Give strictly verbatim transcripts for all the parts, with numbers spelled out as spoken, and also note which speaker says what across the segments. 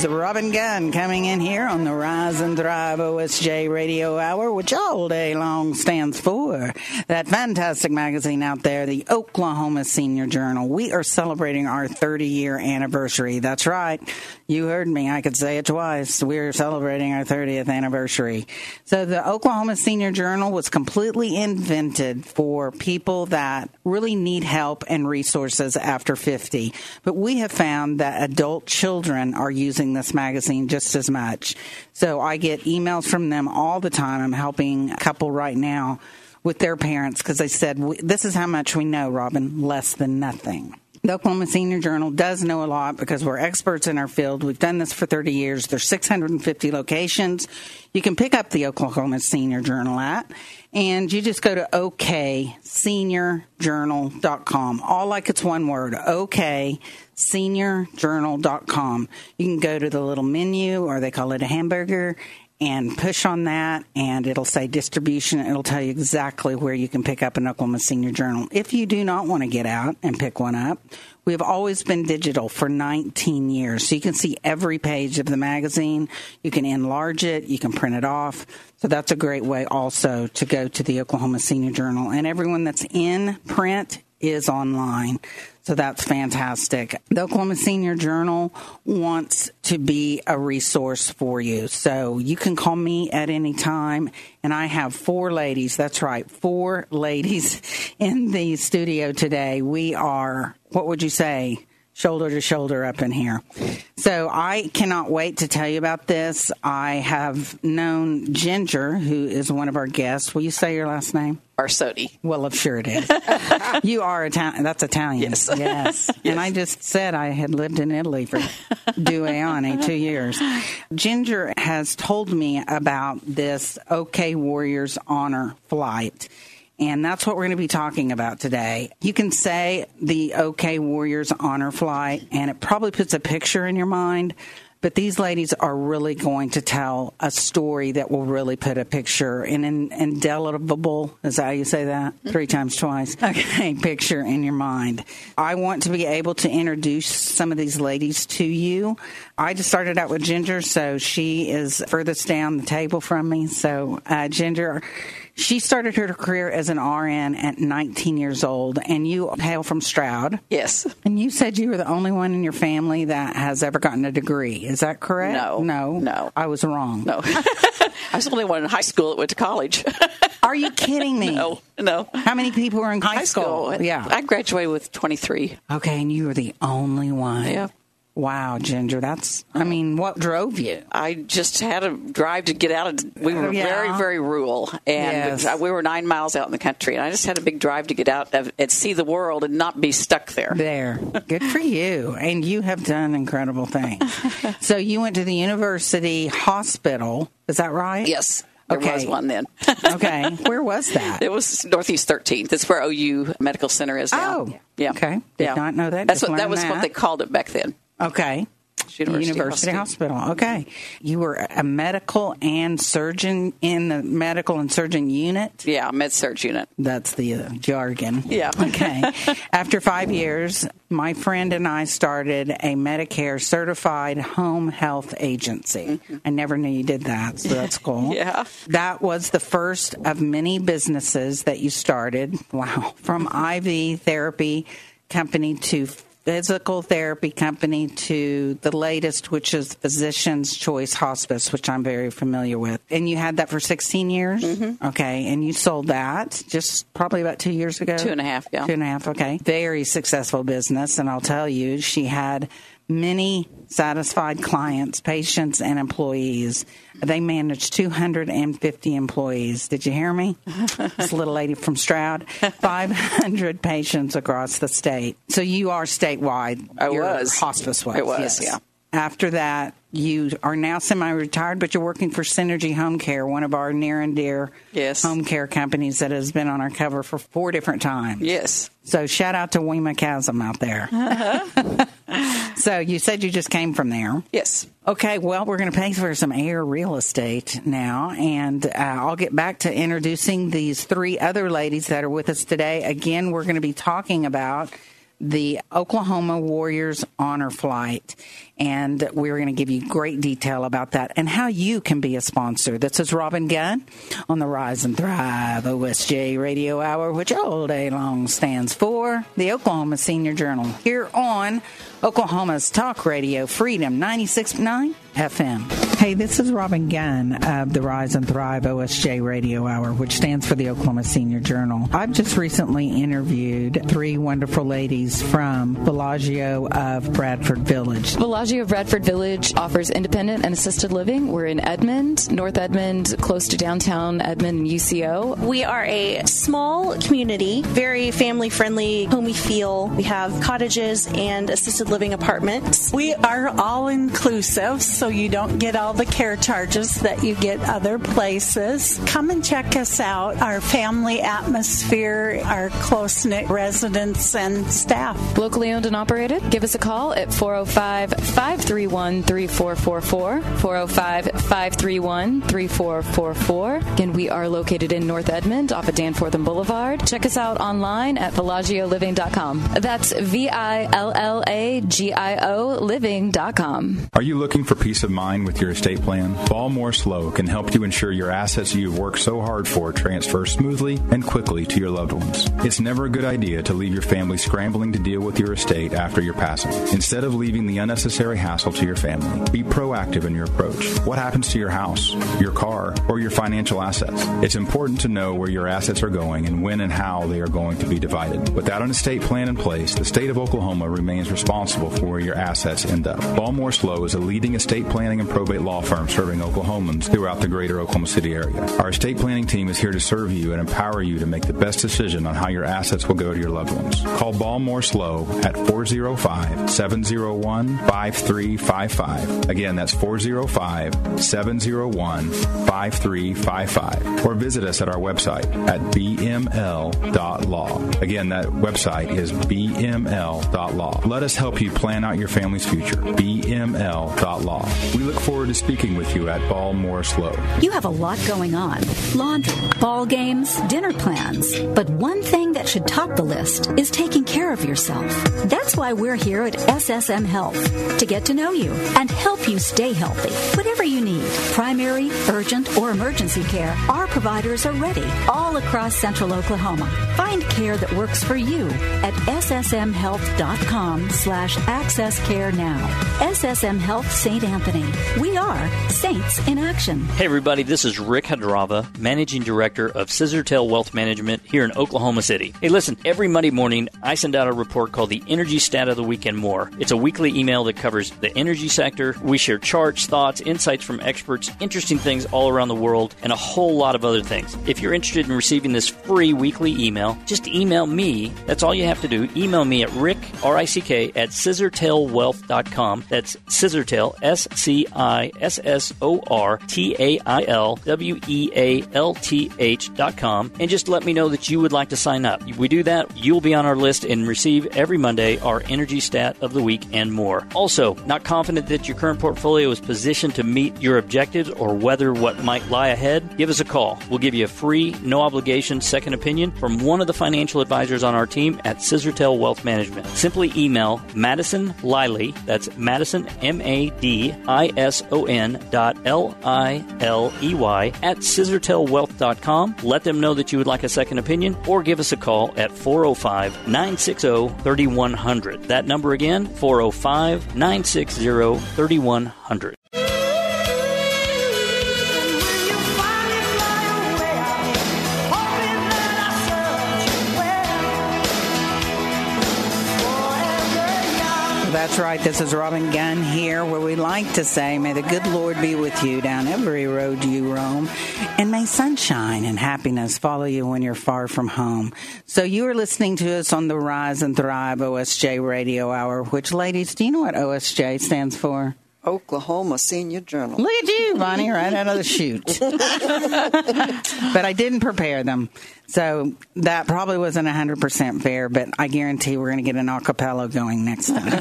Speaker 1: is Robin Gunn coming in here on the Rise and Thrive O S J Radio Hour, which all day long stands for that fantastic magazine out there, the Oklahoma Senior Journal. We are celebrating our thirty-year anniversary. That's right. You heard me. I could say it twice. We're celebrating our thirtieth anniversary. So the Oklahoma Senior Journal was completely invented for people that really need help and resources after fifty. But we have found that adult children are using this magazine just as much. So I get emails from them all the time. I'm helping a couple right now with their parents because they said, this is how much we know, Robin, less than nothing. The Oklahoma Senior Journal does know a lot because we're experts in our field. We've done this for thirty years. There's six hundred fifty locations. You can pick up the Oklahoma Senior Journal at, and you just go to O K senior journal dot com. All like it's one word, O K senior journal dot com. You can go to the little menu, or they call it a hamburger, and push on that, and it'll say distribution. It'll tell you exactly where you can pick up an Oklahoma Senior Journal. If you do not want to get out and pick one up, we have always been digital for nineteen years. So you can see every page of the magazine. You can enlarge it. You can print it off. So that's a great way also to go to the Oklahoma Senior Journal. And everyone that's in print is online. So that's fantastic. The Oklahoma Senior Journal wants to be a resource for you. So you can call me at any time. And I have four ladies, that's right, four ladies in the studio today. We are, what would you say, shoulder to shoulder up in here. So I cannot wait to tell you about this. I have known Ginger, who is one of our guests. Will you say your last name?
Speaker 2: Arsotti.
Speaker 1: Well, I'm sure it is. You are Italian. That's Italian.
Speaker 2: Yes.
Speaker 1: Yes. yes. And I just said I had lived in Italy for due anni, two years. Ginger has told me about this OK Warriors Honor Flight. And that's what we're going to be talking about today. You can say the OK Warriors Honor Flight, and it probably puts a picture in your mind. But these ladies are really going to tell a story that will really put a picture, an indelible, is that how you say that? Three times twice. Okay, picture in your mind. I want to be able to introduce some of these ladies to you. I just started out with Ginger, so she is furthest down the table from me. So, uh, Ginger, she started her career as an R N at nineteen years old, and you hail from Stroud.
Speaker 2: Yes.
Speaker 1: And you said you were the only one in your family that has ever gotten a degree. Is that correct?
Speaker 2: No.
Speaker 1: No?
Speaker 2: No.
Speaker 1: I was wrong.
Speaker 2: No. I was the only one in high school that went to college.
Speaker 1: Are you kidding me?
Speaker 2: No, no.
Speaker 1: How many people were in high,
Speaker 2: High school.
Speaker 1: school? Yeah.
Speaker 2: I graduated with twenty-three.
Speaker 1: Okay, and you were the only one.
Speaker 2: Yeah.
Speaker 1: Wow, Ginger, that's, I mean, what drove you?
Speaker 2: I just had a drive to get out of, we were
Speaker 1: Yeah.
Speaker 2: very, very rural, and
Speaker 1: Yes.
Speaker 2: we were nine miles out in the country, and I just had a big drive to get out and see the world and not be stuck there.
Speaker 1: There. Good for you. And you have done incredible things. So you went to the University Hospital, is that right?
Speaker 2: Yes. There
Speaker 1: Okay.
Speaker 2: was one then.
Speaker 1: Okay. Where was that?
Speaker 2: It was Northeast thirteenth. That's where O U Medical Center is now.
Speaker 1: Oh,
Speaker 2: yeah.
Speaker 1: okay. Did
Speaker 2: yeah.
Speaker 1: not know that.
Speaker 2: That's
Speaker 1: Just
Speaker 2: what that
Speaker 1: learned
Speaker 2: was
Speaker 1: that.
Speaker 2: what they called it back then.
Speaker 1: Okay.
Speaker 2: University,
Speaker 1: University Hospital. Hospital. Okay. You were a medical and surgeon in the medical and surgeon unit?
Speaker 2: Yeah, med-surg unit.
Speaker 1: That's the uh, jargon.
Speaker 2: Yeah.
Speaker 1: Okay. After five years, my friend and I started a Medicare certified home health agency. Mm-hmm. I never knew you did that, so that's cool.
Speaker 2: Yeah.
Speaker 1: That was the first of many businesses that you started. Wow. From I V therapy company to physical therapy company to the latest, which is Physician's Choice Hospice, which I'm very familiar with. And you had that for sixteen years?
Speaker 2: Mm-hmm.
Speaker 1: Okay. And you sold that just probably about two years ago?
Speaker 2: Two and a half, yeah.
Speaker 1: Two and a half, okay. Very successful business. And I'll tell you, she had many satisfied clients, patients, and employees. They managed two hundred fifty employees. Did you hear me? This little lady from Stroud. five hundred patients across the state. So you are statewide.
Speaker 2: I
Speaker 1: Your
Speaker 2: was.
Speaker 1: Hospice was.
Speaker 2: I was,
Speaker 1: yes.
Speaker 2: yeah.
Speaker 1: After that, you are now semi-retired, but you're working for Synergy Home Care, one of our near and dear
Speaker 2: yes.
Speaker 1: home care companies that has been on our cover for four different times.
Speaker 2: Yes.
Speaker 1: So shout out to Weema Chasm out there. Uh-huh. So you said you just came from there.
Speaker 2: Yes.
Speaker 1: Okay, well, we're going to pay for some air real estate now, and uh, I'll get back to introducing these three other ladies that are with us today. Again, we're going to be talking about the Oklahoma Warriors Honor Flight. and we're going to give you great detail about that and how you can be a sponsor. This is Robin Gunn on the Rise and Thrive O S J Radio Hour, which all day long stands for the Oklahoma Senior Journal, here on Oklahoma's Talk Radio Freedom ninety-six point nine F M. Hey, this is Robin Gunn of the Rise and Thrive O S J Radio Hour, which stands for the Oklahoma Senior Journal. I've just recently interviewed three wonderful ladies from Bellagio of Bradford Village.
Speaker 3: Bellagio of Bradford Village offers independent and assisted living. We're in Edmond, North Edmond, close to downtown Edmond and U C O.
Speaker 4: We are a small community, very family-friendly, homey feel. We have cottages and assisted living apartments.
Speaker 5: We are all-inclusive, so you don't get all the care charges that you get other places. Come and check us out. Our family atmosphere, our close-knit residents and staff.
Speaker 3: Locally owned and operated. Give us a call at four oh five, five three one, three four four four, four oh five, five three one, three four four four. Again, we are located in North Edmond off of Danforth Boulevard. Check us out online at Bellagio Living dot com. That's V I L L A G I O living dot com.
Speaker 6: Are you looking for peace of mind with your estate plan? Ballmore Slow can help you ensure your assets you've worked so hard for transfer smoothly and quickly to your loved ones. It's never a good idea to leave your family scrambling to deal with your estate after your passing. Instead of leaving the unnecessary hassle to your family, be proactive in your approach. What happens to your house, your car, or your financial assets? It's important to know where your assets are going and when and how they are going to be divided. Without an estate plan in place, the state of Oklahoma remains responsible for where your assets end up. Ballmore Slow is a leading estate planning and probate law firm serving Oklahomans throughout the greater Oklahoma City area. Our estate planning team is here to serve you and empower you to make the best decision on how your assets will go to your loved ones. Call Ballmore Slow at four oh five, seven oh one, five three five five. Again, that's four oh five, seven oh one, five three five five. Or visit us at our website at b m l dot law. Again, that website is b m l dot law. Let us help you plan out your family's future. b m l dot law. We look forward to speaking with you at Ballmore Slow.
Speaker 7: You have a lot going on. Laundry, ball games, dinner plans. But one thing that should top the list is taking care of yourself. That's why we're here at S S M Health, to get to know you and help you stay healthy. Whatever you need, primary, urgent, or emergency care, our providers are ready all across central Oklahoma. Find care that works for you at s s m health dot com slash access care now. S S M Health Saint Anthony. We are Saints in Action.
Speaker 8: Hey everybody, this is Rick Hadrava, Managing Director of Scissortail Wealth Management here in Oklahoma City. Hey listen, every Monday morning I send out a report called the Energy Stat of the Week and More. It's a weekly email that covers the energy sector. We share charts, thoughts, insights from experts, interesting things all around the world, and a whole lot of other things. If you're interested in receiving this free weekly email, just email me. That's all you have to do. Email me at rick, R I C K, at scissortail wealth dot com. That's Scissortail, S C I S S O R T A I L W E A L T H dot com, and just let me know that you would like to sign up. If we do that, you'll be on our list and receive every Monday our Energy Stat of the Week and more. Also, not confident that your current portfolio is positioned to meet your objectives or weather what might lie ahead? Give us a call. We'll give you a free, no-obligation second opinion from one of the financial advisors on our team at Scissortail Wealth Management. Simply email Madison Liley, that's Madison, M A D I S O N dot L I L E Y, at scissortail wealth dot com. Let them know that you would like a second opinion, or give us a call at four oh five, nine six oh, three one zero zero. That number again, four oh five, nine six oh, three one zero zero.
Speaker 1: That's right. This is Robin Gunn here, where we like to say, may the good Lord be with you down every road you roam, and may sunshine and happiness follow you when you're far from home. So you are listening to us on the Rise and Thrive O S J Radio Hour, which, ladies, do you know what O S J stands for?
Speaker 9: Oklahoma Senior Journal.
Speaker 1: Look at you, Bonnie, right out of the chute. But I didn't prepare them. So that probably wasn't one hundred percent fair, but I guarantee we're going to get an acapella going next time.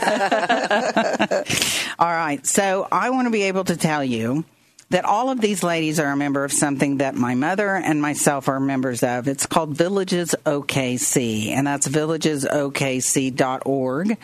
Speaker 1: All right. So I want to be able to tell you that all of these ladies are a member of something that my mother and myself are members of. It's called Villages O K C, and that's villages O K C dot org.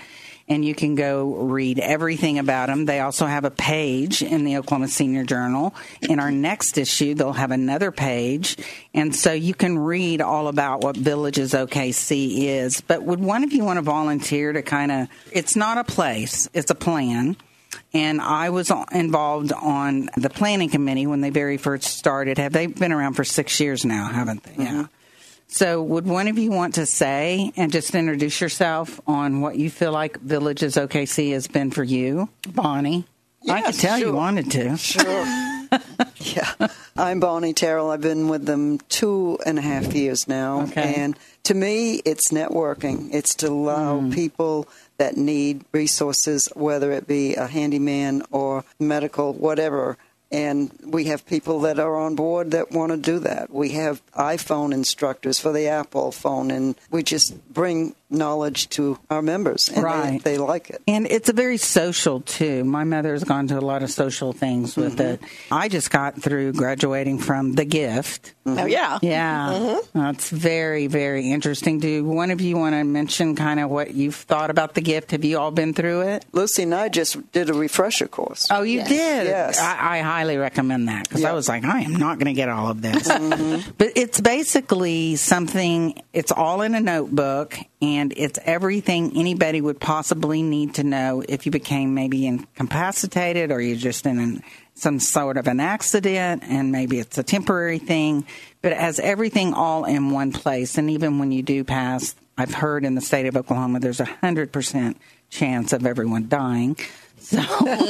Speaker 1: and you can go read everything about them. They also have a page in the Oklahoma Senior Journal. In our next issue, they'll have another page, and so you can read all about what Villages O K C is. But would one of you want to volunteer to kind of, it's not a place, it's a plan. And I was involved on the planning committee when they very first started. Have they been around for six years now, haven't they? Mm-hmm. Yeah. So would one of you want to say and just introduce yourself on what you feel like Villages O K C has been for you? Bonnie? Yes, I could tell
Speaker 9: sure.
Speaker 1: you wanted to.
Speaker 9: Sure. Yeah. I'm Bonnie Terrell. I've been with them two and a half years now.
Speaker 1: Okay.
Speaker 9: And to me, it's networking. It's to allow mm. people that need resources, whether it be a handyman or medical, whatever. And we have people that are on board that want to do that. We have iPhone instructors for the Apple phone, and we just bring knowledge to our members, and
Speaker 1: right.
Speaker 9: they, they like it.
Speaker 1: And it's a very social, too. My mother's gone to a lot of social things with mm-hmm. it. I just got through graduating from The Gift.
Speaker 2: Mm-hmm. Oh, yeah.
Speaker 1: Yeah. Mm-hmm. That's very, very interesting. Do one of you want to mention kind of what you've thought about The Gift? Have you all been through it?
Speaker 9: Lucy and I just did a refresher course.
Speaker 1: Oh, you
Speaker 9: yes.
Speaker 1: did?
Speaker 9: Yes.
Speaker 1: I, I highly recommend that, because
Speaker 9: yep.
Speaker 1: I was like, I am not going to get all of this.
Speaker 9: Mm-hmm.
Speaker 1: But it's basically something, it's all in a notebook, and it's everything anybody would possibly need to know if you became maybe incapacitated or you're just in an, some sort of an accident, and maybe it's a temporary thing. But it has everything all in one place. And even when you do pass, I've heard in the state of Oklahoma, there's a one hundred percent chance of everyone dying. So,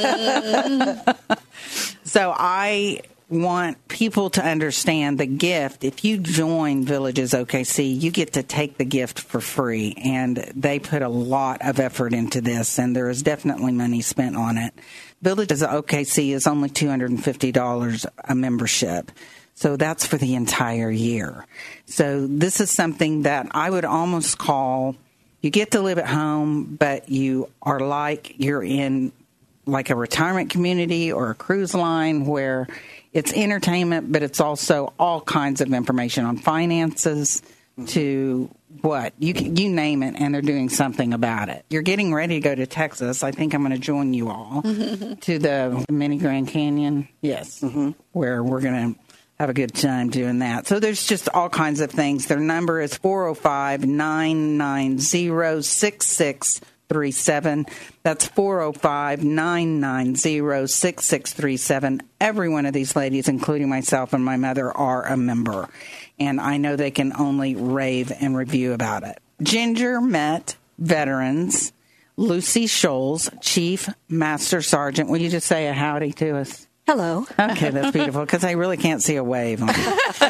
Speaker 1: so I want people to understand the gift. If you join Villages O K C, you get to take the gift for free, and they put a lot of effort into this, and there is definitely money spent on it. Villages O K C is only two hundred fifty dollars a membership, so that's for the entire year. So this is something that I would almost call, you get to live at home, but you are like you're in like a retirement community or a cruise line where it's entertainment, but it's also all kinds of information on finances to what? You you name it, and they're doing something about it. You're getting ready to go to Texas. I think I'm going to join you all to the mini Grand Canyon. Yes, mm-hmm. where we're going to have a good time doing that. So there's just all kinds of things. Their number is four oh five, nine nine zero, six six three seven. That's four oh five, nine nine zero, six six three seven. Every one of these ladies, including myself and my mother, are a member. And I know they can only rave and review about it. Ginger met veterans Lucy Scholes, Chief Master Sergeant. Will you just say a howdy to us?
Speaker 10: Hello.
Speaker 1: Okay, that's beautiful, because I really can't see a wave on,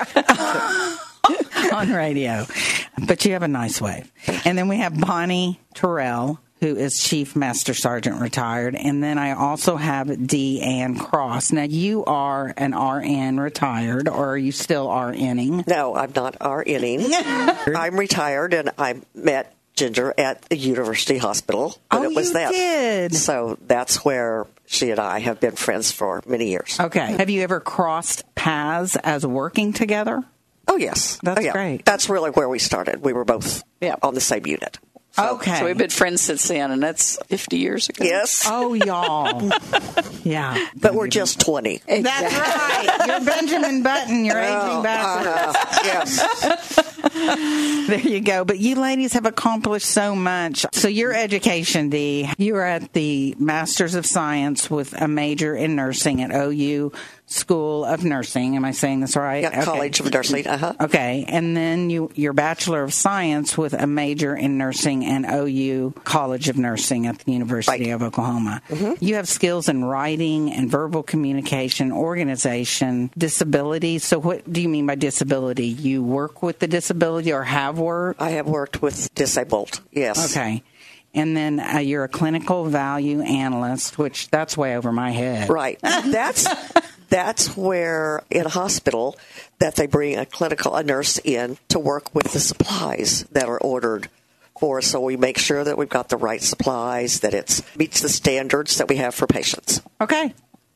Speaker 1: on radio. But you have a nice wave. And then we have Bonnie Terrell, who is Chief Master Sergeant retired. And then I also have Dee Ann Cross. Now, you are an R N retired, or are you still RNing?
Speaker 10: No, I'm not RNing. I'm retired, and I met Ginger at the University Hospital when
Speaker 1: oh,
Speaker 10: it was
Speaker 1: you
Speaker 10: them.
Speaker 1: did?
Speaker 10: So that's where she and I have been friends for many years.
Speaker 1: Okay. Have you ever crossed paths as working together?
Speaker 10: Oh, yes.
Speaker 1: That's
Speaker 10: oh, yeah.
Speaker 1: great.
Speaker 10: That's really where we started. We were both yeah. on the same unit.
Speaker 1: So, okay.
Speaker 2: So we've been friends since then, and that's fifty years ago.
Speaker 10: Yes.
Speaker 1: Oh, y'all. Yeah.
Speaker 10: But we're just twenty.
Speaker 1: That's right. You're Benjamin Button. You're aging
Speaker 10: oh,
Speaker 1: backwards.
Speaker 10: Uh, yes.
Speaker 1: There you go. But you ladies have accomplished so much. So your education, Dee, you are at the Masters of Science with a major in nursing at O U School of Nursing. Am I saying this right?
Speaker 10: Yeah,
Speaker 1: okay.
Speaker 10: College of Nursing. Uh-huh.
Speaker 1: Okay. And then you, your Bachelor of Science with a major in nursing and O U College of Nursing at the University right. of Oklahoma. Mm-hmm. You have skills in writing and verbal communication, organization, disability. So what do you mean by disability? You work with the disability or have worked?
Speaker 10: I have worked with disabled, yes.
Speaker 1: Okay. And then uh, you're a clinical value analyst, which that's way over my head.
Speaker 10: Right. That's that's where in a hospital that they bring a clinical a nurse in to work with the supplies that are ordered for us. So we make sure that we've got the right supplies, that it meets the standards that we have for patients.
Speaker 1: Okay.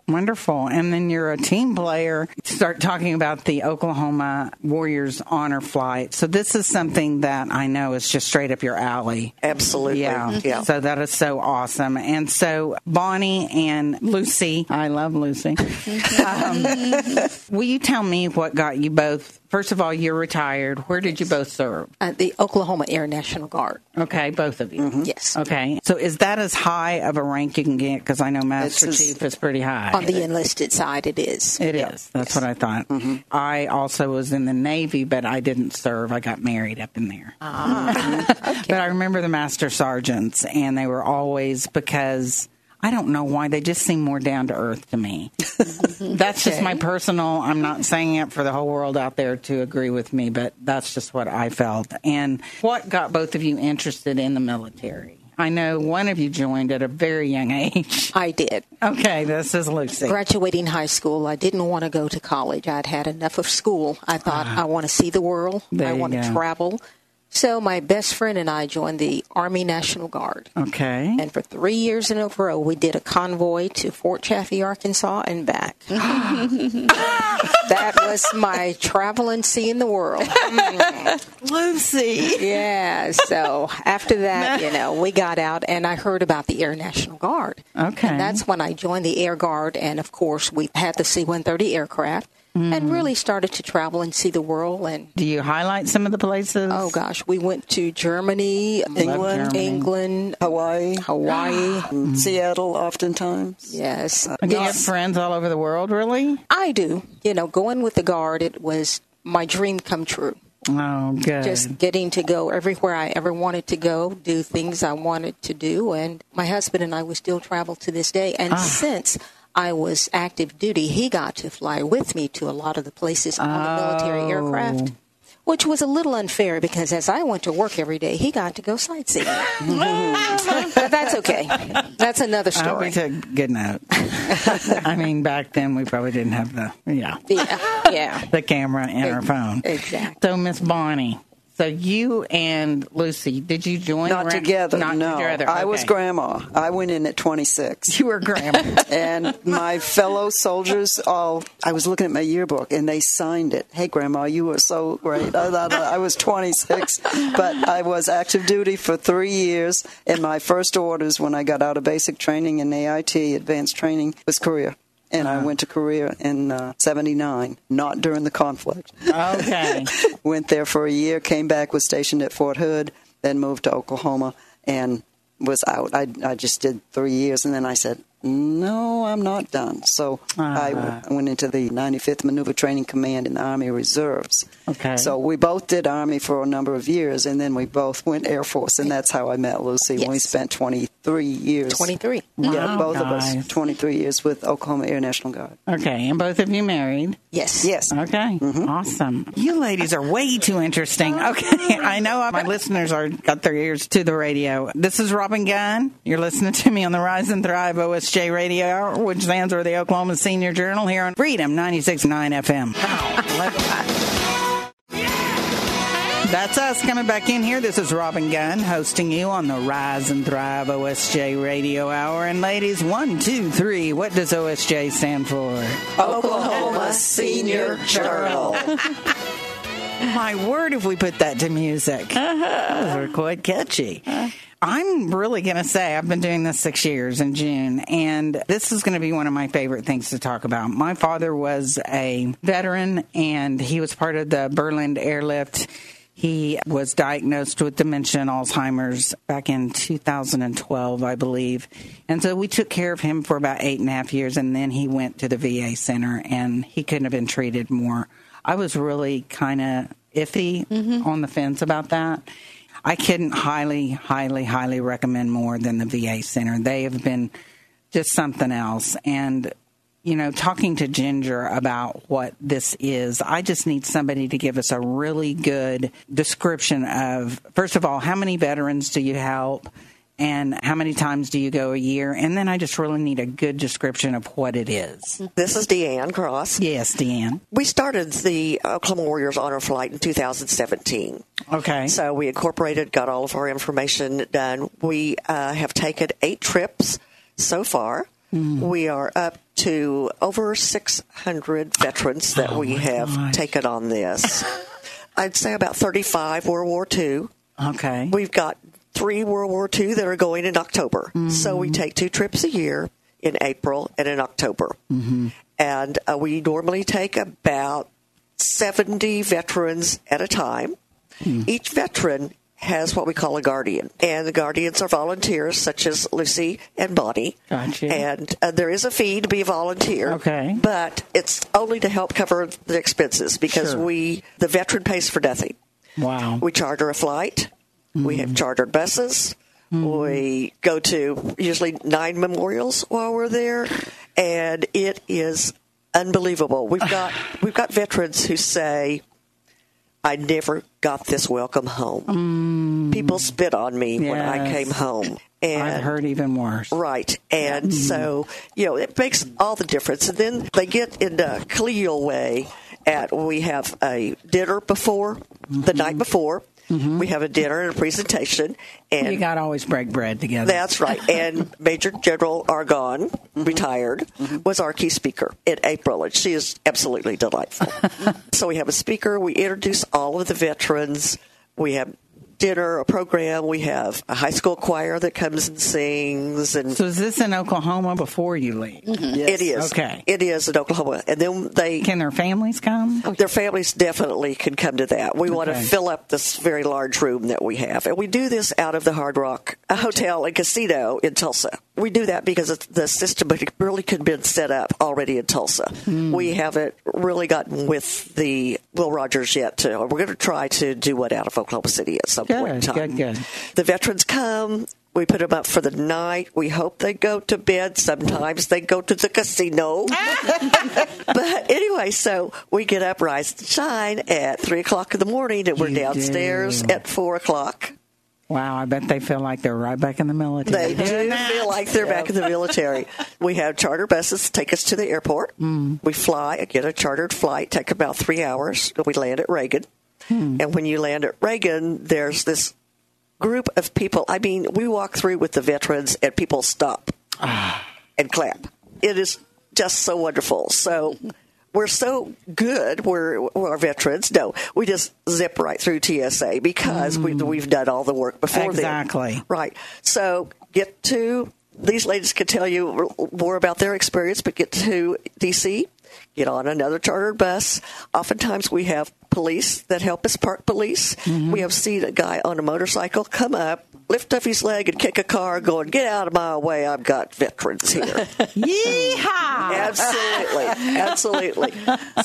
Speaker 1: Wonderful. And then you're a team player. Start talking about the Oklahoma Warriors honor flight. So this is something that I know is just straight up your alley.
Speaker 10: Absolutely.
Speaker 1: Yeah.
Speaker 10: yeah.
Speaker 1: So that is so awesome. And so Bonnie and Lucy, I love Lucy. um, will you tell me what got you both? First of all, you're retired. Where did you both serve?
Speaker 11: Uh, the Oklahoma Air National Guard.
Speaker 1: Okay, both of you.
Speaker 11: Mm-hmm. Yes.
Speaker 1: Okay. So is that as high of a rank you can get? Because I know Master
Speaker 10: It's
Speaker 1: Chief is pretty high.
Speaker 11: On the enlisted side, it is.
Speaker 1: It
Speaker 11: yeah.
Speaker 1: is. That's
Speaker 11: yes.
Speaker 1: what I thought. Mm-hmm. I also was in the Navy, but I didn't serve. I got married up in there.
Speaker 11: Ah. Okay.
Speaker 1: But I remember the Master Sergeants, and they were always, because I don't know why, they just seem more down to earth to me. That's just my personal, I'm not saying it for the whole world out there to agree with me, but that's just what I felt. And what got both of you interested in the military? I know one of you joined at a very young age.
Speaker 11: I did.
Speaker 1: Okay, this is Lucy.
Speaker 11: Graduating high school, I didn't want to go to college. I'd had enough of school. I thought, uh, I want to see the world.
Speaker 1: There
Speaker 11: I
Speaker 1: you
Speaker 11: want to
Speaker 1: go.
Speaker 11: travel. So my best friend and I joined the Army National Guard.
Speaker 1: Okay.
Speaker 11: And for three years in a row, we did a convoy to Fort Chaffee, Arkansas, and back. That was my travel and seeing the world.
Speaker 1: Lucy.
Speaker 11: Yeah. So after that, you know, we got out, and I heard about the Air National Guard.
Speaker 1: Okay.
Speaker 11: And that's when I joined the Air Guard, and of course, we had the C one thirty aircraft. Mm. And really started to travel and see the world. And
Speaker 1: do you highlight some of the places?
Speaker 11: Oh gosh, we went to Germany, England,
Speaker 1: Germany.
Speaker 11: England,
Speaker 10: Hawaii,
Speaker 11: Hawaii,
Speaker 10: mm. Seattle, oftentimes.
Speaker 11: Yes.
Speaker 1: Uh, do you have friends all over the world? Really?
Speaker 11: I do. You know, going with the Guard, it was my dream come true.
Speaker 1: Oh, good.
Speaker 11: Just getting to go everywhere I ever wanted to go, do things I wanted to do, and my husband and I would still travel to this day. And ah. since I was active duty, he got to fly with me to a lot of the places on
Speaker 1: oh.
Speaker 11: the military aircraft, which was a little unfair because as I went to work every day, he got to go sightseeing. But that's okay. That's another story.
Speaker 1: I hope we took good note. I mean, back then we probably didn't have the yeah
Speaker 11: yeah yeah
Speaker 1: the camera in our phone.
Speaker 11: Exactly.
Speaker 1: So, Miss Bonnie. So you and Lucy, did you join?
Speaker 9: Not
Speaker 1: around?
Speaker 9: together,
Speaker 1: Not
Speaker 9: no.
Speaker 1: together.
Speaker 9: I
Speaker 1: okay.
Speaker 9: was grandma. I went in at twenty-six.
Speaker 1: You were grandma.
Speaker 9: And my fellow soldiers all, I was looking at my yearbook, and they signed it. Hey, Grandma, you were so great. I thought I was twenty-six, but I was active duty for three years, and my first orders when I got out of basic training in A I T, advanced training, was Korea. And I went to Korea in uh, seventy-nine, not during the conflict.
Speaker 1: Okay.
Speaker 9: Went there for a year, came back, was stationed at Fort Hood, then moved to Oklahoma, and was out. I, I just did three years, and then I said, no, I'm not done. So uh, I went into the ninety-fifth Maneuver Training Command in the Army Reserves.
Speaker 1: Okay.
Speaker 9: So we both did Army for a number of years, and then we both went Air Force, and that's how I met Lucy.
Speaker 11: Yes.
Speaker 9: When we spent twenty-three years.
Speaker 11: twenty-three.
Speaker 9: Yeah,
Speaker 1: Wow,
Speaker 9: both
Speaker 1: guys.
Speaker 9: of us, twenty-three years with Oklahoma Air National Guard.
Speaker 1: Okay, and both of you married?
Speaker 11: Yes.
Speaker 9: Yes.
Speaker 1: Okay, mm-hmm. Awesome. You ladies are way too interesting. Okay, I know my listeners are got their ears to the radio. This is Robin Gunn. You're listening to me on the Rise and Thrive O S J Radio Hour, which stands for the Oklahoma Senior Journal here on Freedom ninety-six point nine F M. That's us coming back in here. This is Robin Gunn hosting you on the Rise and Thrive O S J Radio Hour. And ladies, one, two, three, what does O S J stand for?
Speaker 10: Oklahoma Senior Journal.
Speaker 1: My word, if we put that to music. Those are quite catchy. I'm really going to say I've been doing this six years in June, and this is going to be one of my favorite things to talk about. My father was a veteran, and he was part of the Berlin Airlift. He was diagnosed with dementia and Alzheimer's back in two thousand twelve, I believe. And so we took care of him for about eight and a half years, and then he went to the V A center, and he couldn't have been treated more. I was really kind of iffy mm-hmm. on the fence about that. I couldn't highly, highly, highly recommend more than the V A center. They have been just something else. And, you know, talking to Ginger about what this is, I just need somebody to give us a really good description of, first of all, how many veterans do you help? And how many times do you go a year? And then I just really need a good description of what it is.
Speaker 10: This is Deanne Cross.
Speaker 1: Yes, Deanne.
Speaker 10: We started the Oklahoma Warriors Honor Flight in two thousand seventeen.
Speaker 1: Okay.
Speaker 10: So we incorporated, got all of our information done. We uh, have taken eight trips so far. Mm. We are up to over six hundred veterans that
Speaker 1: oh
Speaker 10: we have
Speaker 1: gosh.
Speaker 10: taken on this. I'd say about thirty-five World War Two.
Speaker 1: Okay.
Speaker 10: We've got three World War Two that are going in October. Mm-hmm. So we take two trips a year in April and in October. Mm-hmm. And uh, we normally take about seventy veterans at a time. Mm. Each veteran has what we call a guardian. And the guardians are volunteers such as Lucy and Bonnie.
Speaker 1: Gotcha.
Speaker 10: And uh, there is a fee to be a volunteer.
Speaker 1: Okay.
Speaker 10: But it's only to help cover the expenses because
Speaker 1: Sure.
Speaker 10: we the veteran pays for nothing.
Speaker 1: Wow.
Speaker 10: We charter a flight. Mm-hmm. We have chartered buses. Mm-hmm. We go to usually nine memorials while we're there. And it is unbelievable. We've got we've got veterans who say, I never got this welcome home. Mm. People spit on me
Speaker 1: yes.
Speaker 10: when I came home. And
Speaker 1: I've heard even worse.
Speaker 10: Right. And
Speaker 1: mm.
Speaker 10: so, you know, it makes all the difference. And then they get in a collegial way at, we have a dinner before, mm-hmm. the night before. Mm-hmm. We have a dinner and a presentation. And
Speaker 1: you got to always break bread together.
Speaker 10: That's right. And Major General Argonne, mm-hmm. retired, mm-hmm. was our key speaker in April, and she is absolutely delightful. So we have a speaker. We introduce all of the veterans. We have dinner, a program. We have a high school choir that comes and sings. And
Speaker 1: so is this in Oklahoma before you leave?
Speaker 10: Mm-hmm. Yes. It is.
Speaker 1: Okay.
Speaker 10: It is in Oklahoma. And then they...
Speaker 1: Can their families come?
Speaker 10: Their families definitely can come to that. We okay. want to fill up this very large room that we have. And we do this out of the Hard Rock Hotel and Casino in Tulsa. We do that because it's, the system really could have been set up already in Tulsa. Mm. We haven't really gotten with the Will Rogers yet. To, we're going to try to do one out of Oklahoma City at some
Speaker 1: good,
Speaker 10: point in time.
Speaker 1: Good, good.
Speaker 10: The veterans come. We put them up for the night. We hope they go to bed. Sometimes they go to the casino. But anyway, so we get up, rise and shine at three o'clock in the morning, and we're you downstairs do. at four o'clock.
Speaker 1: Wow, I bet they feel like they're right back in the military.
Speaker 10: They do feel like they're back in the military. We have charter buses take us to the airport. Mm. We fly, get a chartered flight, take about three hours. We land at Reagan. Hmm. And when you land at Reagan, there's this group of people. I mean, we walk through with the veterans and people stop ah. and clap. It is just so wonderful. So we're so good. We're, we're veterans. No, we just zip right through T S A because mm. we, we've done all the work before
Speaker 1: exactly.
Speaker 10: then. Right. So get to, these ladies can tell you more about their experience, but get to D C, get on another chartered bus. Oftentimes we have police that help us, park police. Mm-hmm. We have seen a guy on a motorcycle come up, lift up his leg and kick a car going, get out of my way, I've got veterans here.
Speaker 1: Yeehaw!
Speaker 10: Absolutely. Absolutely.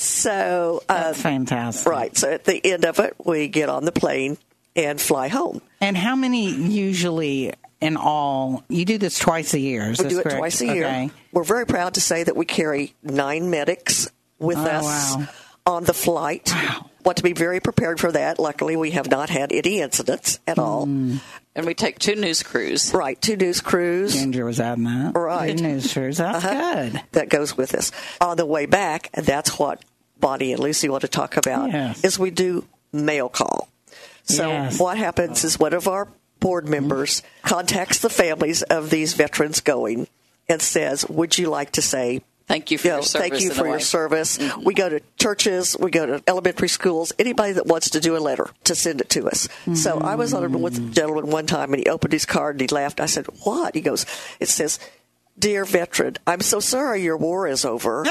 Speaker 10: So, uh,
Speaker 1: That's fantastic.
Speaker 10: Right. So at the end of it, we get on the plane and fly home.
Speaker 1: And how many usually in all, you do this twice a year, is
Speaker 10: We
Speaker 1: this
Speaker 10: do it
Speaker 1: correct?
Speaker 10: twice a year.
Speaker 1: Okay.
Speaker 10: We're very proud to say that we carry nine medics with
Speaker 1: oh,
Speaker 10: us
Speaker 1: wow.
Speaker 10: on the flight.
Speaker 1: Wow.
Speaker 10: Want to be very prepared for that. Luckily, we have not had any incidents at all.
Speaker 1: Mm.
Speaker 2: And we take two news crews.
Speaker 10: Right, two news crews.
Speaker 1: Ginger was adding that.
Speaker 10: Right.
Speaker 1: Two news crews. That's
Speaker 10: uh-huh.
Speaker 1: good.
Speaker 10: That goes with us. On the way back, and that's what Bonnie and Lucy want to talk about,
Speaker 1: yes.
Speaker 10: is we do mail call. So
Speaker 1: yes.
Speaker 10: what happens is one of our board members contacts the families of these veterans going and says, would you like to say,
Speaker 2: Thank you for
Speaker 10: you know,
Speaker 2: your service.
Speaker 10: Thank you for your
Speaker 2: way.
Speaker 10: service.
Speaker 2: Mm-hmm.
Speaker 10: We go to churches. We go to elementary schools. Anybody that wants to do a letter to send it to us. Mm-hmm. So I was on a, with a gentleman one time, and he opened his card and he laughed. I said, what? He goes, it says, dear veteran, I'm so sorry your war is over.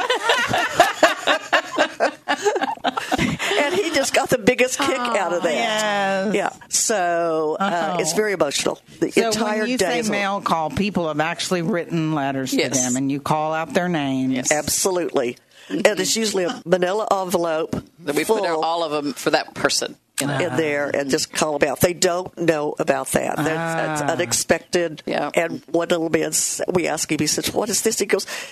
Speaker 10: And he just got the biggest kick oh, out of that.
Speaker 1: Yes.
Speaker 10: Yeah. So uh,
Speaker 1: oh.
Speaker 10: it's very emotional. The
Speaker 1: so
Speaker 10: entire
Speaker 1: when you
Speaker 10: day.
Speaker 1: say mail call, people have actually written letters
Speaker 2: yes.
Speaker 1: to them, and you call out their names.
Speaker 2: Yes.
Speaker 10: Absolutely. And it's usually a manila envelope.
Speaker 2: That we
Speaker 10: full
Speaker 2: put all of them for that person. You know?
Speaker 10: In there and just call them out. They don't know about that. That's,
Speaker 1: ah.
Speaker 10: that's unexpected.
Speaker 2: Yeah.
Speaker 10: And one little man, we ask him, he says, what is this? He goes,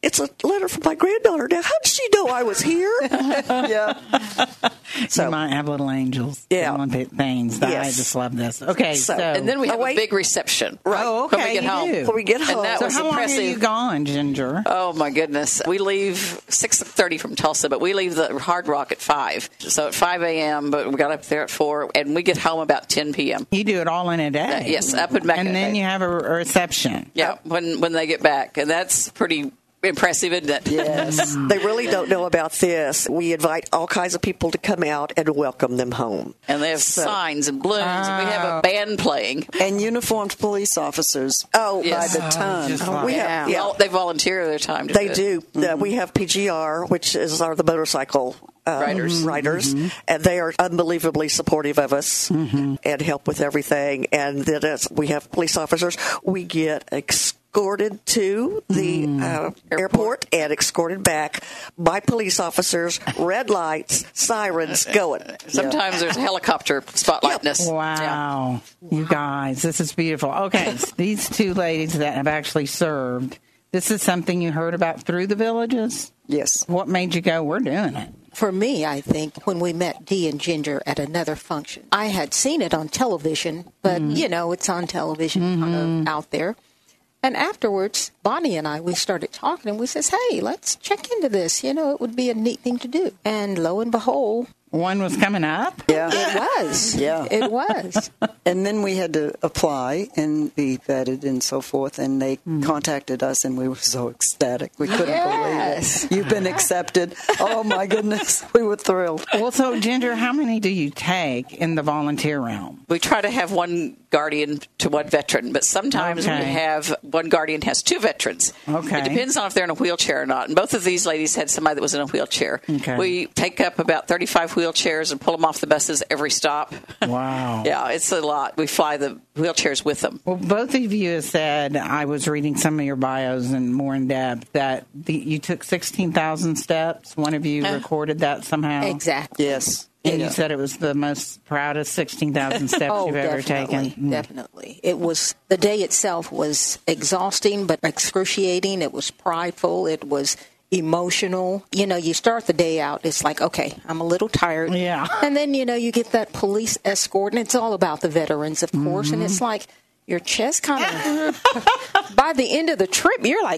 Speaker 10: it's a letter from my granddaughter. Now, how did she know I was here?
Speaker 9: Yeah.
Speaker 1: So, you might have little angels.
Speaker 10: Yeah.
Speaker 1: Doing things.
Speaker 10: Yes.
Speaker 1: I just love this. Okay, so,
Speaker 10: So-
Speaker 2: And then we have
Speaker 10: Oh,
Speaker 2: a
Speaker 10: wait.
Speaker 2: big reception.
Speaker 10: Right.
Speaker 1: Oh, okay.
Speaker 2: When we get
Speaker 1: you
Speaker 2: home.
Speaker 1: do.
Speaker 10: When we get home.
Speaker 2: And that
Speaker 1: So
Speaker 2: was
Speaker 1: how long
Speaker 2: impressive.
Speaker 1: are you gone, Ginger?
Speaker 2: Oh my goodness! We leave six thirty from Tulsa, but we leave the Hard Rock at five. So at five a.m., but we got up there at four, and we get home about ten p.m.
Speaker 1: You do it all in a day.
Speaker 2: Uh, yes, up and back. in a
Speaker 1: And then
Speaker 2: day.
Speaker 1: you have a, a reception.
Speaker 2: yeah, when when they get back, and that's pretty impressive, isn't it?
Speaker 10: Yes. They really don't know about this. We invite all kinds of people to come out and welcome them home.
Speaker 2: And they have
Speaker 10: So-
Speaker 2: signs and balloons. and we have a band playing.
Speaker 9: And uniformed police officers.
Speaker 10: Oh,
Speaker 2: Yes.
Speaker 9: by the ton.
Speaker 1: just
Speaker 10: we have, yeah.
Speaker 2: Well, they volunteer their time to
Speaker 10: They
Speaker 2: do. it.
Speaker 10: do. Uh, we have P G R, which is are the motorcycle uh,
Speaker 2: Riders.
Speaker 10: riders, and they are unbelievably supportive of us and help with everything. And then as we have police officers, we get escorted to the uh, airport and escorted back by police officers, red lights, sirens going.
Speaker 2: Sometimes there's a helicopter spotlighting us.
Speaker 1: Wow. You guys, this is beautiful. Okay, these two ladies that have actually served, this is something you heard about through the villages?
Speaker 9: Yes.
Speaker 1: What made you go, we're doing it?
Speaker 11: For me, I think when we met Dee and Ginger at another function, I had seen it on television, but you know, it's on television kind of out there. And afterwards, Bonnie and I, we started talking, and we says, hey, let's check into this. You know, it would be a neat thing to do. And lo and behold,
Speaker 1: One was coming up?
Speaker 9: Yeah.
Speaker 11: it was.
Speaker 9: Yeah.
Speaker 11: It was.
Speaker 9: And then we had to apply and be vetted and so forth, and they contacted us, and we were so ecstatic. We couldn't
Speaker 11: Yes.
Speaker 9: believe it. You've been accepted. Oh, my goodness. We were thrilled.
Speaker 1: Well, so, Ginger, how many do you take in the volunteer realm?
Speaker 2: We try to have one guardian to one veteran, but sometimes
Speaker 1: Okay.
Speaker 2: we have one guardian has two veterans.
Speaker 1: Okay.
Speaker 2: It depends on if they're in a wheelchair or not. And both of these ladies had somebody that was in a wheelchair.
Speaker 1: Okay.
Speaker 2: We take up about thirty-five wheelchairs and pull them off the buses every stop.
Speaker 1: Wow.
Speaker 2: Yeah, it's a lot. We fly the wheelchairs with them.
Speaker 1: Well, both of you have said, I was reading some of your bios and more in depth, that the, you took sixteen thousand steps. One of you
Speaker 2: Uh,
Speaker 1: recorded that somehow.
Speaker 11: Exactly.
Speaker 9: Yes.
Speaker 1: And
Speaker 9: Yeah.
Speaker 1: you said it was the most proudest sixteen thousand steps
Speaker 11: Oh,
Speaker 1: you've ever
Speaker 11: definitely,
Speaker 1: taken. Mm.
Speaker 11: definitely. It was, the day itself was exhausting, but excruciating. It was prideful. It was emotional. You know, you start the day out, it's like, okay, I'm a little tired.
Speaker 1: Yeah.
Speaker 11: And then, you know, you get that police escort, and it's all about the veterans, of course, and it's like, your chest kind of, by the end of the trip, you're like,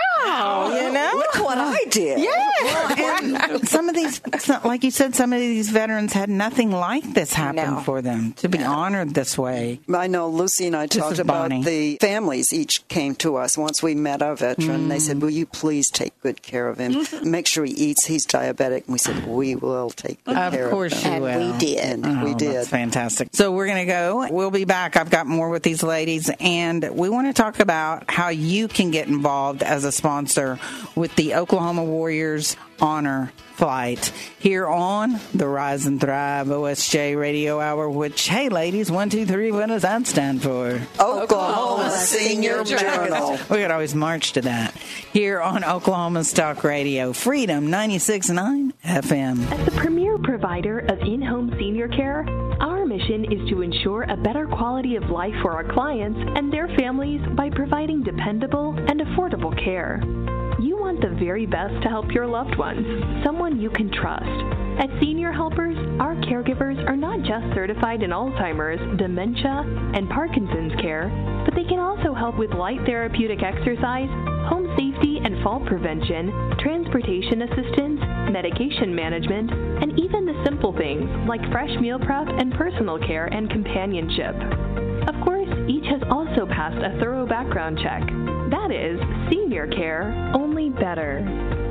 Speaker 11: wow, you know?
Speaker 10: Look what I did.
Speaker 11: Yeah.
Speaker 1: And some of these, like you said, some of these veterans had nothing like this happen
Speaker 11: No.
Speaker 1: for them. To be honored this way.
Speaker 9: I know Lucy and I
Speaker 1: This
Speaker 9: talked
Speaker 1: is
Speaker 9: about
Speaker 1: Bonnie.
Speaker 9: the families each came to us once we met our veteran. They said, will you please take good care of him? Make sure he eats. He's diabetic. And we said, we will take good
Speaker 1: Of
Speaker 9: care
Speaker 1: course
Speaker 9: of
Speaker 1: you
Speaker 9: him.
Speaker 11: And
Speaker 1: will.
Speaker 11: we did.
Speaker 9: And
Speaker 1: Oh,
Speaker 9: we did.
Speaker 1: That's fantastic. So we're going to go. We'll be back. I've got more with these ladies, and we want to talk about how you can get involved as a sponsor with the Oklahoma Warriors Honor Flight here on the Rise and Thrive O S J Radio Hour, which, hey, ladies, one, two, three, what does that stand for?
Speaker 9: Oklahoma Senior Journal.
Speaker 1: We could always march to that here on Oklahoma's Talk Radio, Freedom ninety-six point nine F M.
Speaker 12: As the premier provider of in-home senior care, our mission is to ensure a better quality of life for our clients and their families by providing dependable and affordable care. You want the very best to help your loved ones, someone you can trust. At Senior Helpers, our caregivers are not just certified in Alzheimer's, dementia, and Parkinson's care, but they can also help with light therapeutic exercise, home safety and fall prevention, transportation assistance, medication management, and even the simple things like fresh meal prep and personal care and companionship. Of course, each has also passed a thorough background check. That is senior care, only better.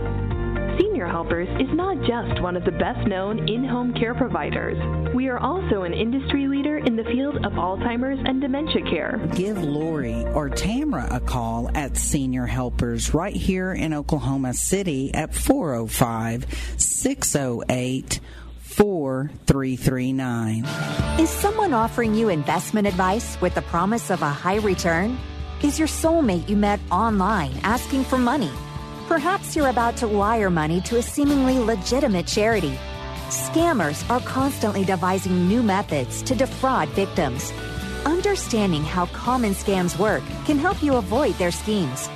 Speaker 12: Senior Helpers is not just one of the best-known in-home care providers. We are also an industry leader in the field of Alzheimer's and dementia care.
Speaker 1: Give Lori or Tamra a call at Senior Helpers right here in Oklahoma City at four oh five, six oh eight, four three three nine.
Speaker 13: Is someone offering you investment advice with the promise of a high return? Is your soulmate you met online asking for money? Perhaps you're about to wire money to a seemingly legitimate charity. Scammers are constantly devising new methods to defraud victims. Understanding how common scams work can help you avoid their schemes.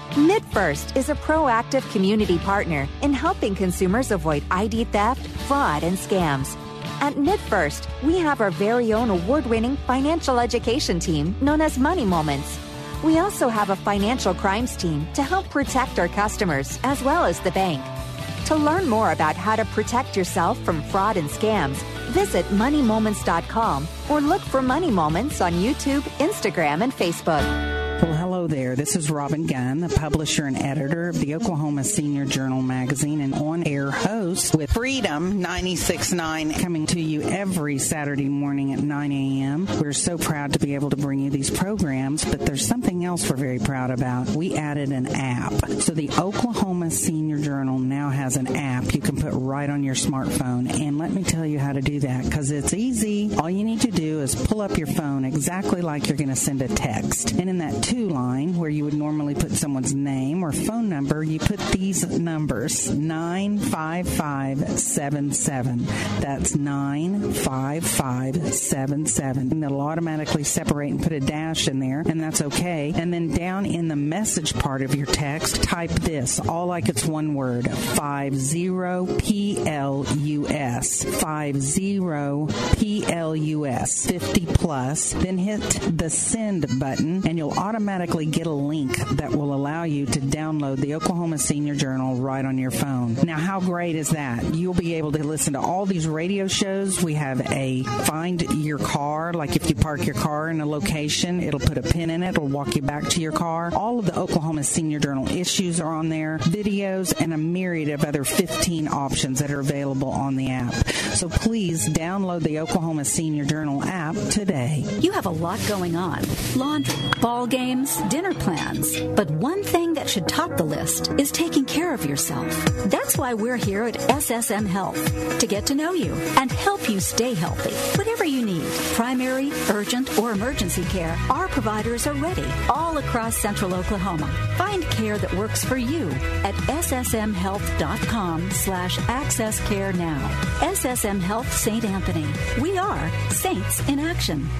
Speaker 13: MidFirst is a proactive community partner in helping consumers avoid I D theft, fraud, and scams. At MidFirst, we have our very own award-winning financial education team known as Money Moments. We also have a financial crimes team to help protect our customers as well as the bank. To learn more about how to protect yourself from fraud and scams, visit money moments dot com or look for Money Moments on YouTube, Instagram, and Facebook.
Speaker 1: Well, hello there. This is Robin Gunn, the publisher and editor of the Oklahoma Senior Journal magazine and on-air host with Freedom ninety-six point nine, coming to you every Saturday morning at nine a.m. We're so proud to be able to bring you these programs, but there's something else we're very proud about. We added an app. So the Oklahoma Senior Journal now has an app you can put right on your smartphone. And let me tell you how to do that, because it's easy. All you need to do is pull up your phone exactly like you're going to send a text. And in that two line where you would normally put someone's name or phone number, you put these numbers, nine five five seven seven. That's nine five five seven seven. And it'll automatically separate and put a dash in there, and that's okay. And then down in the message part of your text, type this, all like it's one word, five zero P L U S. five zero P L U S. fifty plus. Then hit the send button, and you'll automatically automatically get a link that will allow you to download the Oklahoma Senior Journal right on your phone. Now, how great is that? You'll be able to listen to all these radio shows. We have a find your car, like if you park your car in a location, it'll put a pin in it, it'll walk you back to your car. All of the Oklahoma Senior Journal issues are on there, videos, and a myriad of other fifteen options that are available on the app. So please download the Oklahoma Senior Journal app today.
Speaker 7: You have a lot going on. Laundry, ball games, dinner plans. But one thing that should top the list is taking care of yourself. That's why we're here at S S M Health, to get to know you and help you stay healthy. Whatever you need, primary, urgent, or emergency care, our providers are ready all across central Oklahoma. Find care that works for you at S S M health dot com slash access care now. S S M Health Saint Anthony. We are Saints in Action.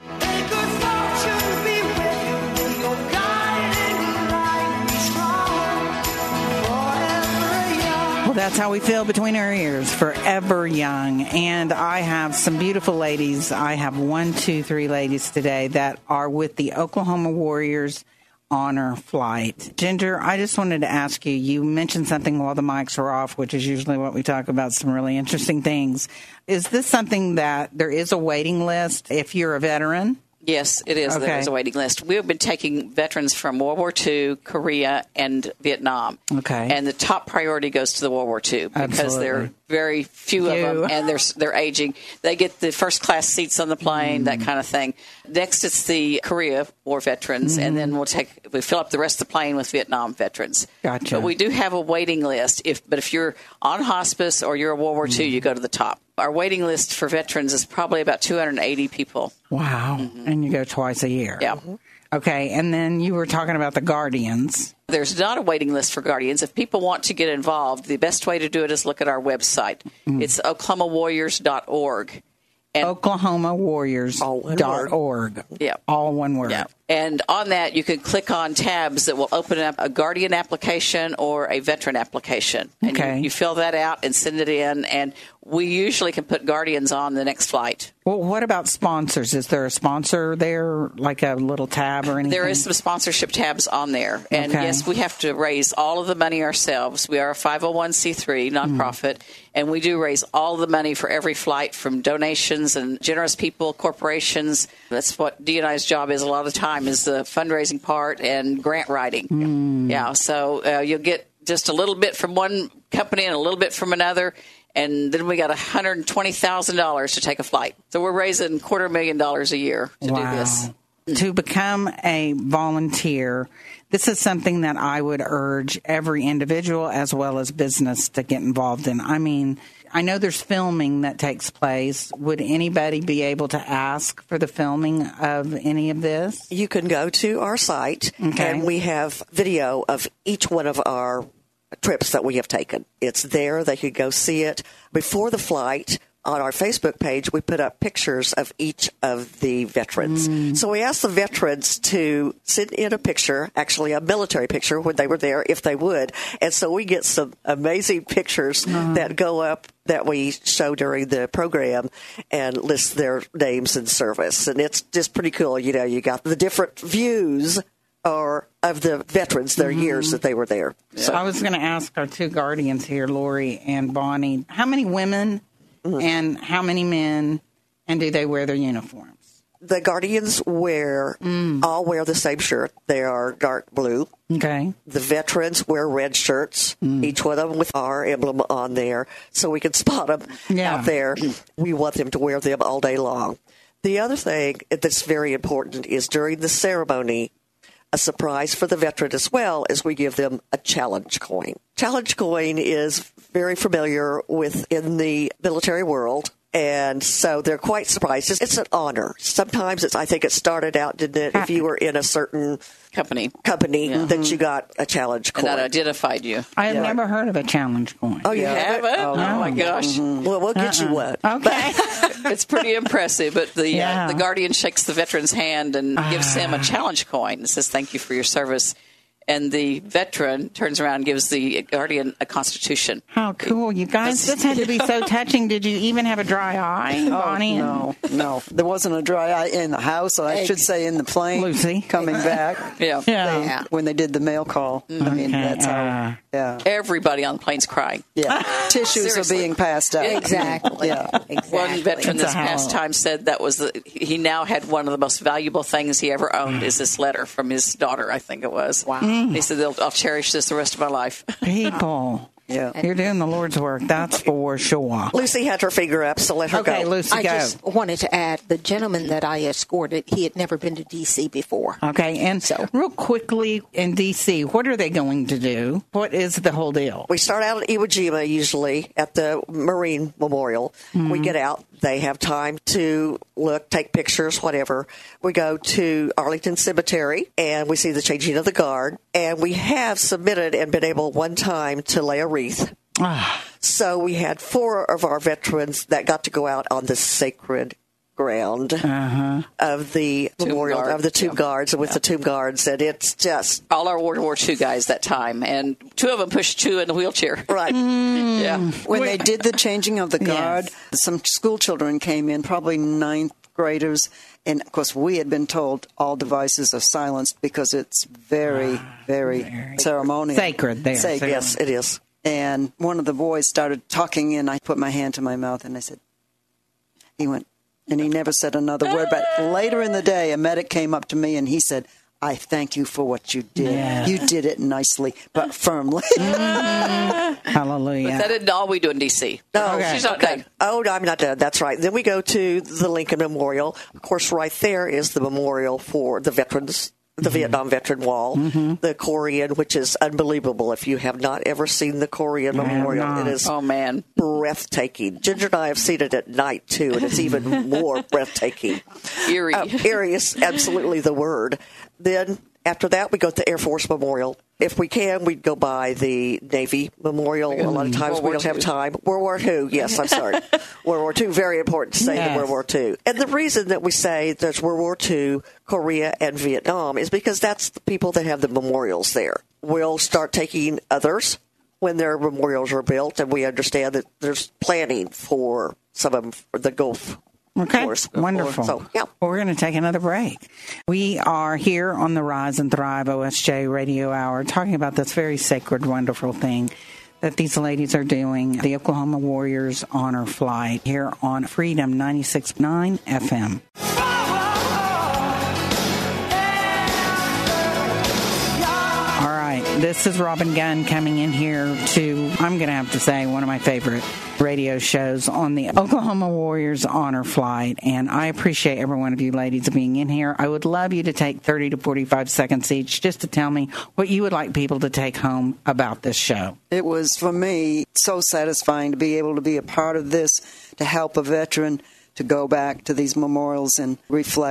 Speaker 1: That's how we feel between our ears, forever young. And I have some beautiful ladies. I have one, two, three ladies today that are with the Oklahoma Warriors Honor Flight. Ginger, I just wanted to ask you, you mentioned something while the mics are off, which is usually what we talk about, some really interesting things. Is this something that there is a waiting list if you're a veteran?
Speaker 2: Yes, it is.
Speaker 1: Okay.
Speaker 2: There is a waiting list. We have been taking veterans from World War Two, Korea, and Vietnam.
Speaker 1: Okay.
Speaker 2: And the top priority goes to the World War Two because
Speaker 1: Absolutely.
Speaker 2: there are very few, few of them, and they're they're aging. They get the first class seats on the plane, mm. that kind of thing. Next, it's the Korea War veterans, mm. and then we'll take we fill up the rest of the plane with Vietnam veterans.
Speaker 1: Gotcha.
Speaker 2: But we do have a waiting list. If but if you're on hospice or you're a World War mm. Two, you go to the top. Our waiting list for veterans is probably about two hundred eighty people.
Speaker 1: Wow. Mm-hmm. And you go twice a year.
Speaker 2: Yeah.
Speaker 1: Okay. And then you were talking about the Guardians.
Speaker 2: There's not a waiting list for Guardians. If people want to get involved, the best way to do it is look at our website. Mm. It's oklahoma warriors dot org. And
Speaker 1: oklahoma warriors dot org.
Speaker 2: Yeah.
Speaker 1: All one word.
Speaker 2: Yeah. And on that, you can click on tabs that will open up a Guardian application or a veteran application. And
Speaker 1: okay.
Speaker 2: you, you fill that out and send it in, and we usually can put Guardians on the next flight.
Speaker 1: Well, what about sponsors? Is there a sponsor there, like a little tab or anything?
Speaker 2: There is some sponsorship tabs on there. And,
Speaker 1: okay.
Speaker 2: yes, we have to raise all of the money ourselves. We are a five oh one c three nonprofit, mm. and we do raise all the money for every flight from donations and generous people, corporations. That's what D and I's job is a lot of the time, is the fundraising part and grant writing.
Speaker 1: Mm.
Speaker 2: Yeah, so uh, you'll get just a little bit from one company and a little bit from another, and then we got one hundred twenty thousand dollars to take a flight. So we're raising a quarter million dollars a year to
Speaker 1: wow.
Speaker 2: do this.
Speaker 1: To become a volunteer, this is something that I would urge every individual as well as business to get involved in. I mean, I know there's filming that takes place. Would anybody be able to ask for the filming of any of this?
Speaker 10: You can go to our site,
Speaker 1: okay.
Speaker 10: and we have video of each one of our trips that we have taken. It's there. They could go see it before the flight. on our Facebook page, we put up pictures of each of the veterans.
Speaker 1: Mm.
Speaker 10: So we asked the veterans to send in a picture, actually a military picture when they were there, if they would. And so we get some amazing pictures
Speaker 1: Uh-huh.
Speaker 10: that go up that we show during the program and list their names and service. And it's just pretty cool. You know, you got the different views or of the veterans, their
Speaker 1: Mm-hmm.
Speaker 10: years that they were there.
Speaker 1: So I was going to ask our two guardians here, Lori and Bonnie, how many women
Speaker 10: Mm-hmm.
Speaker 1: and how many men, and do they wear their uniforms?
Speaker 10: The Guardians wear,
Speaker 1: Mm.
Speaker 10: all wear the same shirt. They are dark blue.
Speaker 1: Okay.
Speaker 10: The veterans wear red shirts,
Speaker 1: Mm.
Speaker 10: each one of them with our emblem on there, so we can spot them
Speaker 1: Yeah.
Speaker 10: out there. We want them to wear them all day long. The other thing that's very important is during the ceremony, a surprise for the veteran as well is we give them a challenge coin. Challenge coin is very familiar within the military world. And so they're quite surprised. It's, it's an honor. Sometimes it's, I think it started out, didn't it? If you were in a certain
Speaker 2: company,
Speaker 10: company
Speaker 2: Yeah.
Speaker 10: that you got a challenge
Speaker 2: and
Speaker 10: coin.
Speaker 2: that identified you.
Speaker 1: I have
Speaker 10: Yeah.
Speaker 1: never heard of a challenge coin.
Speaker 10: Oh, you
Speaker 2: You
Speaker 10: haven't?
Speaker 2: haven't? Oh, my gosh.
Speaker 10: Well, we'll get you one.
Speaker 1: Okay.
Speaker 2: It's pretty impressive. But the
Speaker 1: Yeah.
Speaker 2: uh, the Guardian shakes the veteran's hand and gives him a challenge coin and says, "Thank you for your service." And the veteran turns around and gives the Guardian a Constitution.
Speaker 1: How cool, you guys. This had to be so touching. Did you even have a dry eye, Bonnie?
Speaker 9: No, no. There wasn't a dry eye in the house, or I should say in the plane.
Speaker 1: Lucy.
Speaker 9: Coming back.
Speaker 2: Yeah.
Speaker 1: Yeah.
Speaker 9: They-
Speaker 2: Yeah.
Speaker 9: When they did the mail call. I mean,
Speaker 1: Okay,
Speaker 9: that's
Speaker 1: uh,
Speaker 9: how, yeah.
Speaker 2: Everybody on the plane's crying.
Speaker 9: Yeah. Tissues
Speaker 2: Seriously.
Speaker 9: are being passed out.
Speaker 11: Exactly.
Speaker 9: Yeah.
Speaker 2: One veteran
Speaker 1: It's a
Speaker 2: this past
Speaker 1: howl.
Speaker 2: time said that was the, he now had one of the most valuable things he ever owned is this letter from his daughter, I think it was. Wow. He said, They'll, I'll cherish this the rest of my life.
Speaker 1: People.
Speaker 9: Yeah.
Speaker 1: You're doing the Lord's work. That's for sure.
Speaker 10: Lucy had her finger up, so let her
Speaker 1: Okay,
Speaker 10: go.
Speaker 1: Lucy,
Speaker 11: I
Speaker 1: go.
Speaker 11: just wanted to add the gentleman that I escorted, he had never been to D C before.
Speaker 1: Okay, and
Speaker 11: So-
Speaker 1: real quickly in D C, what are they going to do? What is the whole deal?
Speaker 10: We start out at Iwo Jima, usually, at the Marine Memorial.
Speaker 1: Mm-hmm.
Speaker 10: We get out. They have time to look, take pictures, whatever. We go to Arlington Cemetery, and we see the changing of the guard. And we have submitted and been able one time to lay a wreath.
Speaker 1: Ah,
Speaker 10: So we had four of our veterans that got to go out on the sacred ground
Speaker 1: uh-huh.
Speaker 10: of the
Speaker 2: Tomb
Speaker 10: memorial,
Speaker 2: guard.
Speaker 10: of the tomb
Speaker 2: Yeah.
Speaker 10: guards, and with the tomb guards. And it's just,
Speaker 2: All our World War Two guys that time, and two of them pushed two in the wheelchair.
Speaker 10: right.
Speaker 2: Yeah.
Speaker 9: When they did the changing of the guard,
Speaker 1: Yes.
Speaker 9: some school children came in, probably ninth graders. And, of course, we had been told all devices are silenced because it's very, very,
Speaker 1: very
Speaker 9: ceremonial.
Speaker 1: sacred there.
Speaker 9: Sacred.
Speaker 10: Yes, it is.
Speaker 9: And one of the boys started talking, and I put my hand to my mouth, and I said, he went, and he never said another word. But later in the day, a medic came up to me, and he said, I thank you for what you did.
Speaker 1: Yeah.
Speaker 9: You did it nicely, but firmly.
Speaker 1: Hallelujah.
Speaker 2: But that isn't all we do in D C.
Speaker 10: No,
Speaker 1: Okay.
Speaker 2: She's not done.
Speaker 10: Oh, no, I'm not done. That's right. Then we go to the Lincoln Memorial. Of course, right there is the memorial for the veterans, the Vietnam Veteran Wall, the Korean, which is unbelievable. If you have not ever seen the Korean
Speaker 1: have
Speaker 10: Memorial,
Speaker 1: not.
Speaker 10: it is
Speaker 2: Oh, man.
Speaker 10: breathtaking. Ginger and I have seen it at night, too, and it's even more breathtaking.
Speaker 2: Eerie.
Speaker 10: Uh, eerie is absolutely the word. Then after that, we go to the Air Force Memorial. If we can, we'd go by the Navy Memorial. A lot of times
Speaker 2: World
Speaker 10: we
Speaker 2: War
Speaker 10: don't have
Speaker 2: Two.
Speaker 10: time. World War Two, yes, I'm sorry. World War Two, very important to say
Speaker 1: Yes.
Speaker 10: the World War Two. And the reason that we say there's World War Two, Korea, and Vietnam is because that's the people that have the memorials there. We'll start taking others when their memorials are built, and we understand that there's planning for some of them for the Gulf.
Speaker 1: Okay,
Speaker 10: Wars.
Speaker 1: wonderful.
Speaker 10: So, yeah.
Speaker 1: Well, we're going to take another break. We are here on the Rise and Thrive O S J Radio Hour talking about this very sacred, wonderful thing that these ladies are doing, the Oklahoma Warriors Honor Flight, here on Freedom ninety-six point nine F M. All right, this is Robin Gunn coming in here to, I'm going to have to say, one of my favorite radio shows on the Oklahoma Warriors Honor Flight, and I appreciate every one of you ladies being in here. I would love you to take thirty to forty-five seconds each just to tell me what you would like people to take home about this show.
Speaker 9: It was, for me, so satisfying to be able to be a part of this, to help a veteran to go back to these memorials and reflect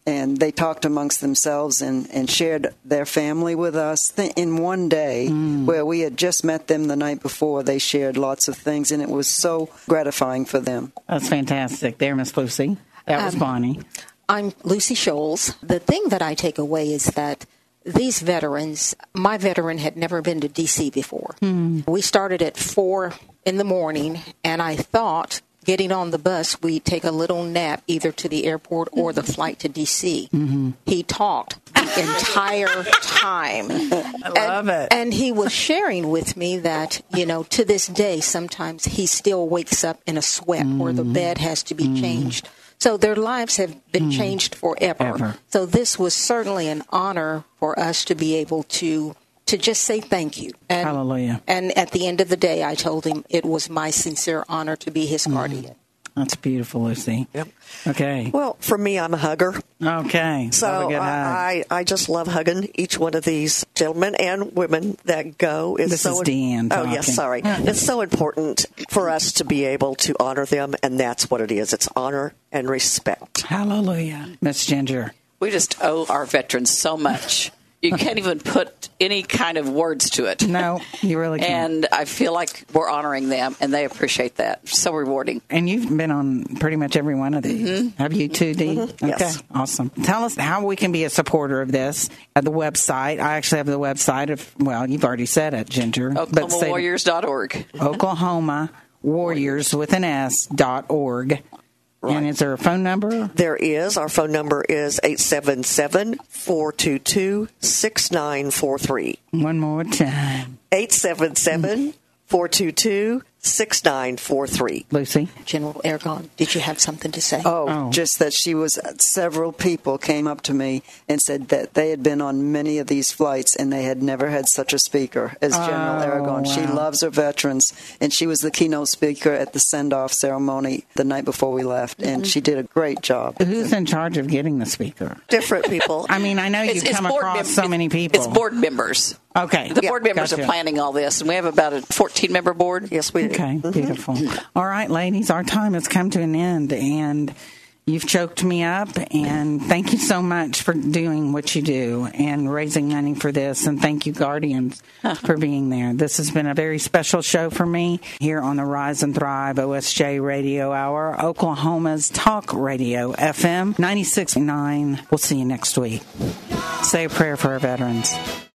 Speaker 9: and they talked amongst themselves and, and shared their family with us. In one day, mm. where we had just met them the night before, they shared lots of things, and it was so gratifying for them.
Speaker 1: That's fantastic. There, Miss Lucy. That was um, Bonnie.
Speaker 11: I'm Lucy Scholes. The thing that I take away is that these veterans, my veteran had never been to D C before. Mm. We started at four in the morning, and I thought getting on the bus, we'd take a little nap either to the airport or the flight to D C. Mm-hmm. He talked the entire time.
Speaker 1: I love
Speaker 11: and,
Speaker 1: it.
Speaker 11: And he was sharing with me that, you know, to this day, sometimes he still wakes up in a sweat mm-hmm. or the bed has to be mm-hmm. changed. So their lives have been mm-hmm. changed forever. Ever. So this was certainly an honor for us to be able to to just say thank you. And,
Speaker 1: Hallelujah.
Speaker 11: And at the end of the day, I told him it was my sincere honor to be his guardian.
Speaker 1: Mm. That's beautiful, Lucy.
Speaker 10: Yep.
Speaker 1: Okay.
Speaker 10: Well, for me, I'm a hugger.
Speaker 1: Okay.
Speaker 10: So
Speaker 1: I,
Speaker 10: I, I just love hugging each one of these gentlemen and women that go. It's
Speaker 1: this
Speaker 10: so
Speaker 1: is Deanne
Speaker 10: Oh, yes, sorry. It's so important for us to be able to honor them, and that's what it is. It's honor and respect.
Speaker 1: Hallelujah. Miss Ginger.
Speaker 2: We just owe our veterans so much. You can't even put any kind of words to it.
Speaker 1: No, you really can't.
Speaker 2: And I feel like we're honoring them, and they appreciate that. So rewarding.
Speaker 1: And you've been on pretty much every one of these. Mm-hmm. Have you too, Dee?
Speaker 10: Mm-hmm.
Speaker 1: Okay,
Speaker 10: yes.
Speaker 1: Awesome. Tell us how we can be a supporter of this at the website. I actually have the website of, well, you've already said it, Ginger.
Speaker 2: Oklahoma Warriors dot org.
Speaker 1: Oklahoma Warriors with an S dot org. Right. And is there a phone number?
Speaker 10: There is. Our phone number is eight seven seven, four two two, six nine four three.
Speaker 1: One more time.
Speaker 10: eight seven seven, four two two, six nine four three.
Speaker 1: Lucy?
Speaker 11: General Aragon, did you have something to say?
Speaker 9: Oh, oh, just that she was, several people came up to me and said that they had been on many of these flights and they had never had such a speaker as General
Speaker 1: oh,
Speaker 9: Aragon.
Speaker 1: Wow.
Speaker 9: She loves her veterans, and she was the keynote speaker at the send-off ceremony the night before we left, and mm-hmm. she did a great job.
Speaker 1: Who's in charge of getting the speaker?
Speaker 10: Different people.
Speaker 1: I mean, I know you come across mem- so many people.
Speaker 2: It's board members.
Speaker 1: Okay.
Speaker 2: The board
Speaker 1: yeah,
Speaker 2: members
Speaker 1: gotcha.
Speaker 2: are planning all this, and we have about a fourteen-member board.
Speaker 10: Yes, we do.
Speaker 1: Okay, beautiful. All right, ladies, our time has come to an end, and you've choked me up, and thank you so much for doing what you do and raising money for this, and thank you, Guardians, for being there. This has been a very special show for me here on the Rise and Thrive O S J Radio Hour, Oklahoma's Talk Radio, F M ninety-six point nine. We'll see you next week. Say a prayer for our veterans.